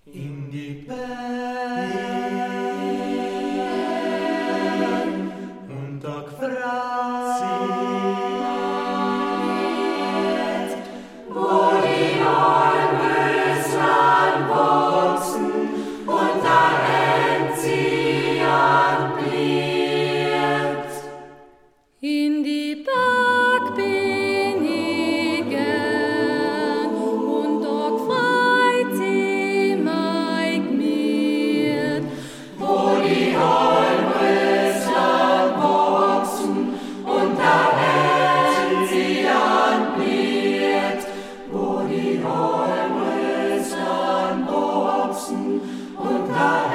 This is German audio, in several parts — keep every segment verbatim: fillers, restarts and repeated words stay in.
in die Berge und auch frei, wo die Almöslein wachsen und der Enzian blüht. In die Berg bin ich gern und dort freit sie mein Gemüt. Wo die Almöslein wachsen und der Enzian blüht. Wo die Almöslein wachsen und der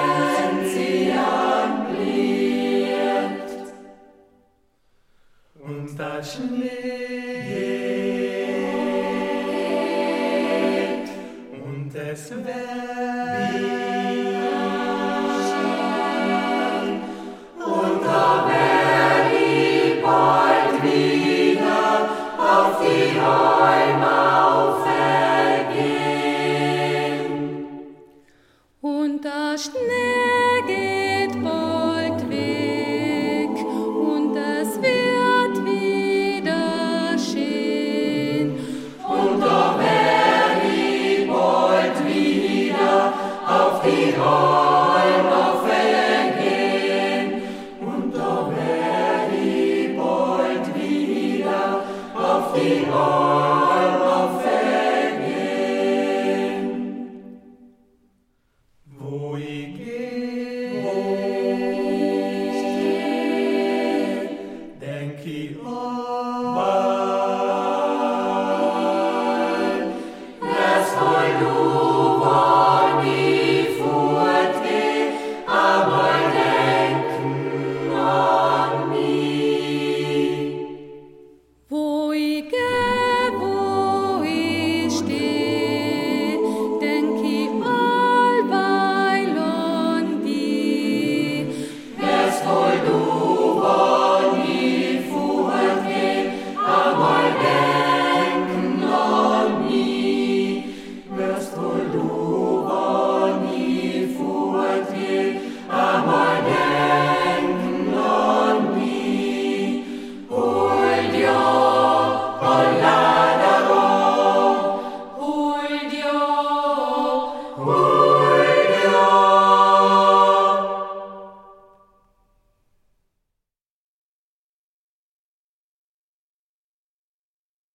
Enzian blüht. Und der Schnee und es weht und da werd ich bald wieder auf die Heimat vergehen. Und der Schnee geht bald weg und es wird wieder schön. Und da werd ich bald wieder auf die Heimat